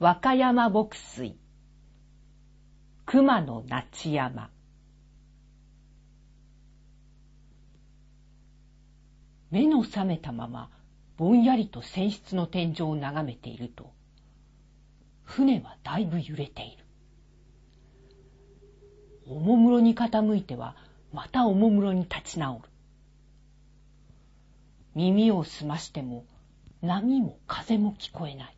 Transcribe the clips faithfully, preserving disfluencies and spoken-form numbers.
和歌山牧水、熊野那智山。目の覚めたままぼんやりと船室の天井を眺めていると、船はだいぶ揺れている。おもむろに傾いてはまたおもむろに立ち直る。耳を澄ましても波も風も聞こえない。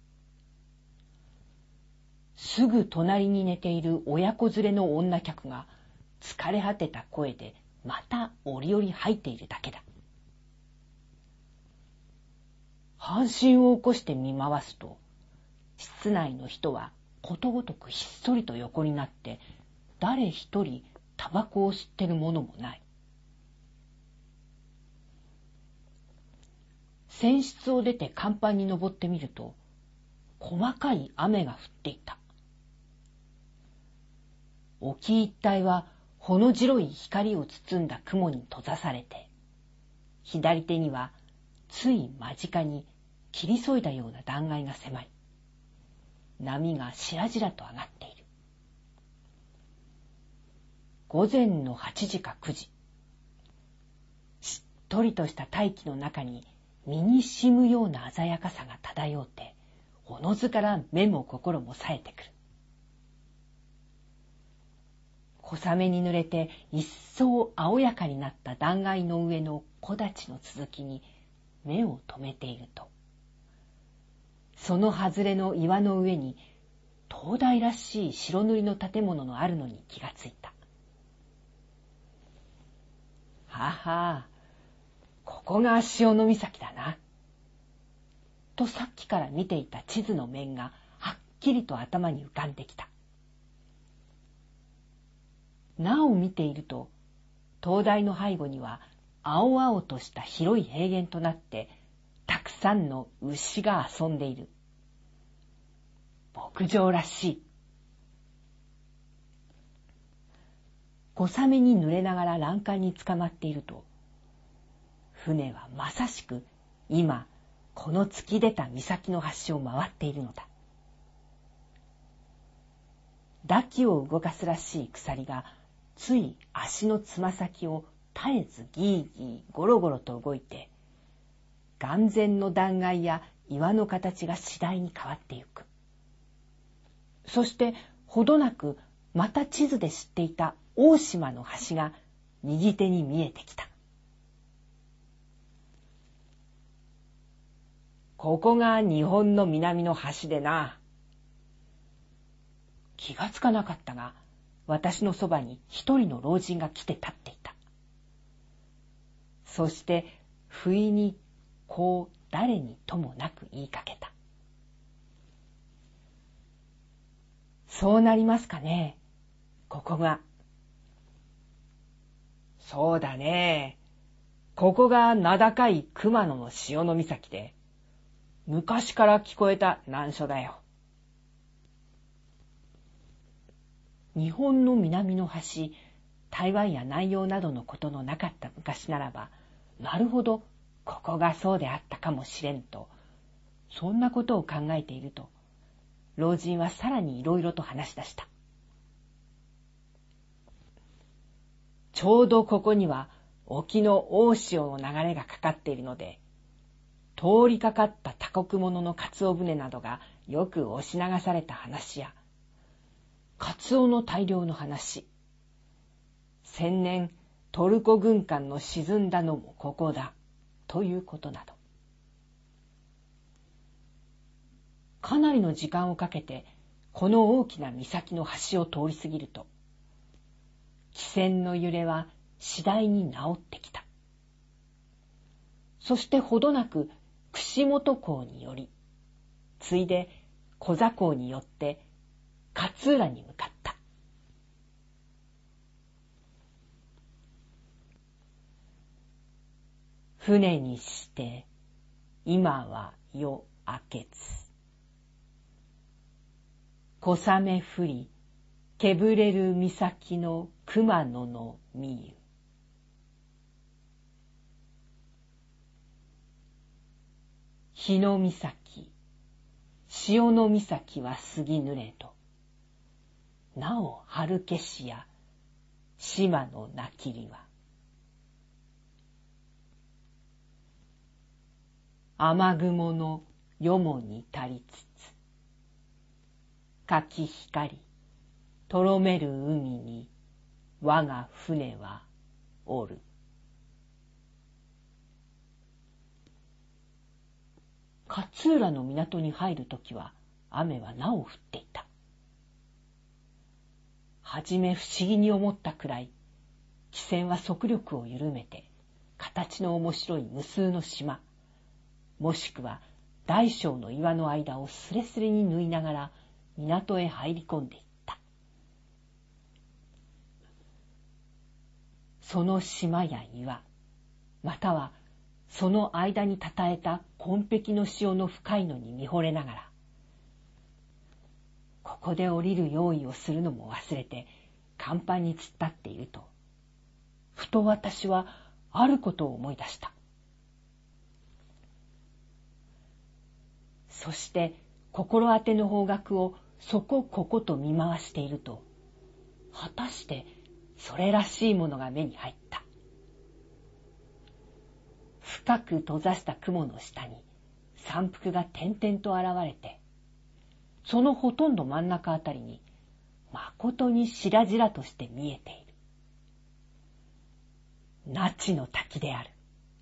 すぐ隣に寝ている親子連れの女客が疲れ果てた声でまた折々吐いているだけだ。半身を起こして見回すと、室内の人はことごとくひっそりと横になって誰一人タバコを吸ってるものもない。船室を出て甲板に登ってみると、細かい雨が降っていた。沖一帯はほの白い光を包んだ雲に閉ざされて、左手にはつい間近に切り添いだような断崖が迫り、波がしらじらと上がっている。午前のはちじかくじ、しっとりとした大気の中に身に染むような鮮やかさが漂って、おのずから目も心も冴えてくる。小雨に濡れて一層青やかになった断崖の上の木立の続きに目を留めていると、その外れの岩の上に灯台らしい白塗りの建物のあるのに気がついた。はは、ここが潮岬だな。とさっきから見ていた地図の面がはっきりと頭に浮かんできた。なお見ていると、灯台の背後には青々とした広い平原となって、たくさんの牛が遊んでいる。牧場らしい。小雨に濡れながら欄干につかまっていると、船はまさしく今この突き出た岬の端を回っているのだ。舵機を動かすらしい鎖がつい足のつま先を絶えずギーギーゴロゴロと動いて、眼前の断崖や岩の形が次第に変わってゆく。そしてほどなくまた地図で知っていた大島の橋が右手に見えてきた。ここが日本の南の端でな。気がつかなかったが、私のそばに一人の老人が来て立っていた。そして不意にこう誰にともなく言いかけた。そうなりますかね、ここが。そうだね。ここが名高い熊野の潮岬で、昔から聞こえた難所だよ。日本の南の端、台湾や南洋などのことのなかった昔ならば、なるほど、ここがそうであったかもしれんと、そんなことを考えていると、老人はさらにいろいろと話し出した。ちょうどここには沖の大潮の流れがかかっているので、通りかかった他国者のカツオ船などがよく押し流された話や、カツオの大量の話、千年トルコ軍艦の沈んだのもここだということなど、かなりの時間をかけてこの大きな岬の橋を通り過ぎると、汽船の揺れは次第に治ってきた。そしてほどなく串本港により、ついで小座港によって勝浦に向かった。船にして今は夜明けつ。小雨降りけぶれる岬の熊野のみゆ。日の岬、 潮の岬は杉濡れと、なお春消しや島のなきりは。雨雲のよもにたりつつ、かき光とろめる海に我が船はおる。勝浦の港に入るときは雨はなお降っていた。はじめ不思議に思ったくらい、汽船は速力を緩めて、形の面白い無数の島、もしくは大小の岩の間をすれすれに縫いながら港へ入り込んでいった。その島や岩、またはその間にたたえた紺碧の潮の深いのに見惚れながら、ここで降りる用意をするのも忘れて甲板に突っ立っていると、ふと私はあることを思い出した。そして心当ての方角をそこここと見回していると、果たしてそれらしいものが目に入った。深く閉ざした雲の下に山腹が点々と現れて、そのほとんど真ん中あたりにまことに白々として見えている。那智の滝である。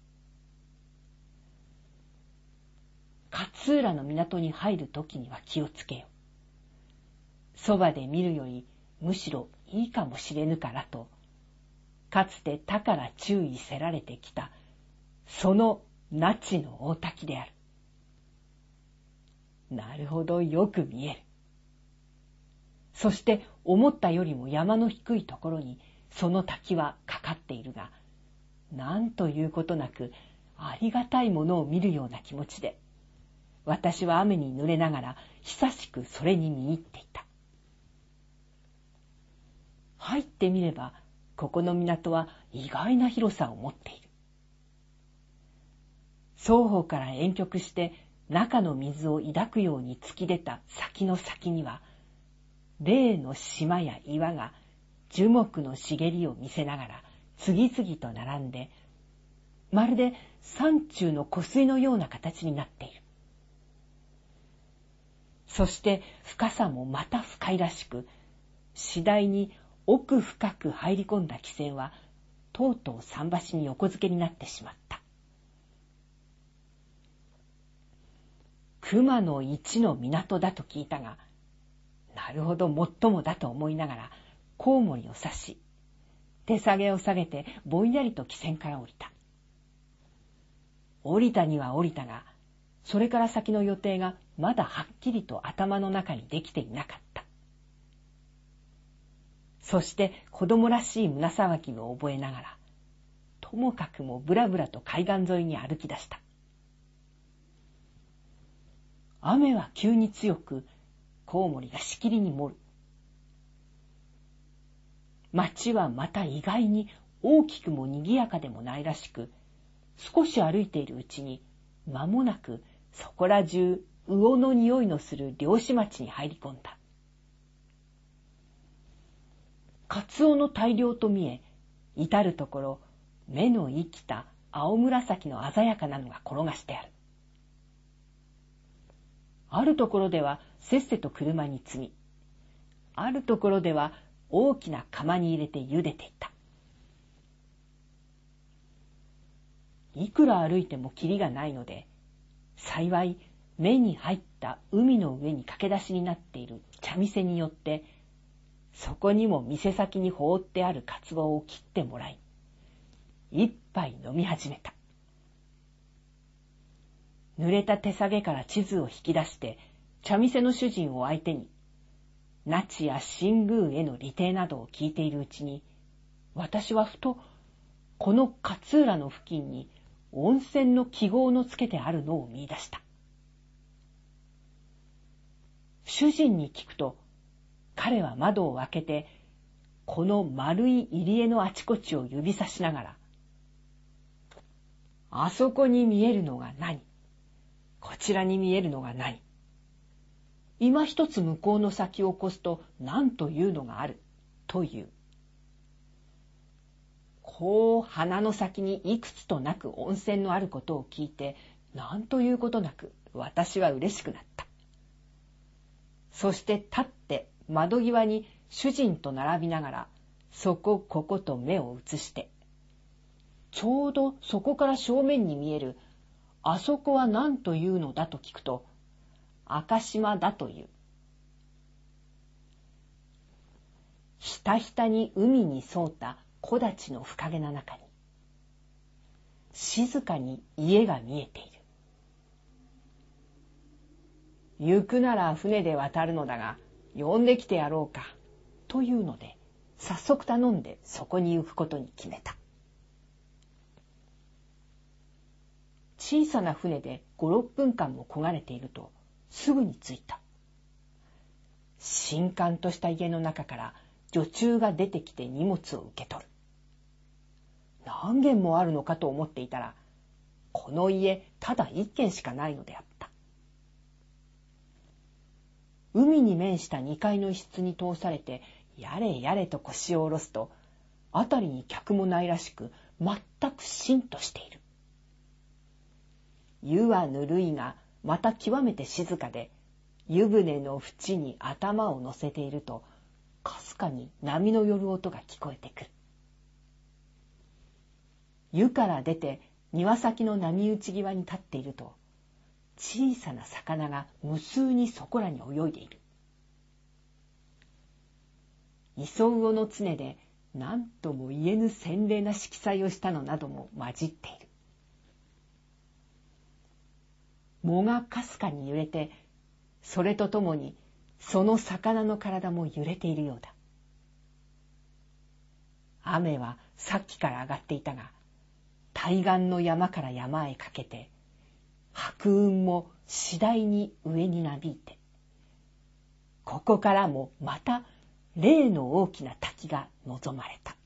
勝浦の港に入るときには気をつけよ。そばで見るよりむしろいいかもしれぬからと、かつて他から注意せられてきたその那智の大滝である。なるほど、よく見える。そして思ったよりも山の低いところにその滝はかかっているが、なんということなくありがたいものを見るような気持ちで、私は雨に濡れながら久しくそれに見入っていた。入ってみれば、ここの港は意外な広さを持っている。双方から遠曲して中の水を抱くように突き出た先の先には、例の島や岩が樹木の茂りを見せながら次々と並んで、まるで山中の湖水のような形になっている。そして深さもまた深いらしく、次第に奥深く入り込んだ汽船はとうとう桟橋に横付けになってしまった。熊野一の港だと聞いたが、なるほど、もっともだと思いながらコウモリを刺し、手下げを下げてぼんやりと汽船から降りた。降りたには降りたが、それから先の予定がまだはっきりと頭の中にできていなかった。そして子供らしい胸騒ぎを覚えながら、ともかくもぶらぶらと海岸沿いに歩き出した。雨は急に強く、コウモリがしきりに盛る。町はまた意外に大きくも賑やかでもないらしく、少し歩いているうちに間もなくそこら中魚の匂いのする漁師町に入り込んだ。カツオの大漁と見え、至るところ目の生きた青紫の鮮やかなのが転がしてある。あるところではせっせと車に積み、あるところでは大きな釜に入れて茹でていた。いくら歩いてもキリがないので、幸い目に入った海の上に駆け出しになっている茶店によって、そこにも店先に放ってあるカツオを切ってもらい、一杯飲み始めた。濡れた手提げから地図を引き出して、茶店の主人を相手に、那智や新宮への利定などを聞いているうちに、私はふと、この勝浦の付近に温泉の記号のつけてあるのを見出した。主人に聞くと、彼は窓を開けて、この丸い入り江のあちこちを指さしながら、あそこに見えるのが何？こちらに見えるのが何？ 今一つ向こうの先を越すと何というのがあるという。こう鼻の先にいくつとなく温泉のあることを聞いて、何ということなく私は嬉しくなった。そして立って窓際に主人と並びながら、そこここと目を移して、ちょうどそこから正面に見える、あそこは何というのだと聞くと、赤島だという。ひたひたに海に沿うた木立の深げな中に、静かに家が見えている。行くなら船で渡るのだが、呼んできてやろうか、というので、早速頼んでそこに行くことに決めた。小さな船で五六分間も焦がれていると、すぐに着いた。新刊とした家の中から女中が出てきて荷物を受け取る。何軒もあるのかと思っていたら、この家ただ一軒しかないのであった。海に面した二階の一室に通されて、やれやれと腰を下ろすと、あたりに客もないらしく、全くしんとしている。湯はぬるいが、また極めて静かで、湯船の縁に頭を乗せていると、かすかに波の寄る音が聞こえてくる。湯から出て庭先の波打ち際に立っていると、小さな魚が無数にそこらに泳いでいる。磯魚の常で何とも言えぬ鮮麗な色彩をしたのなども混じっている。藻がかすかに揺れて、それとともにその魚の体も揺れているようだ。雨はさっきから上がっていたが、対岸の山から山へかけて、白雲も次第に上になびいて、ここからもまた例の大きな滝が望まれた。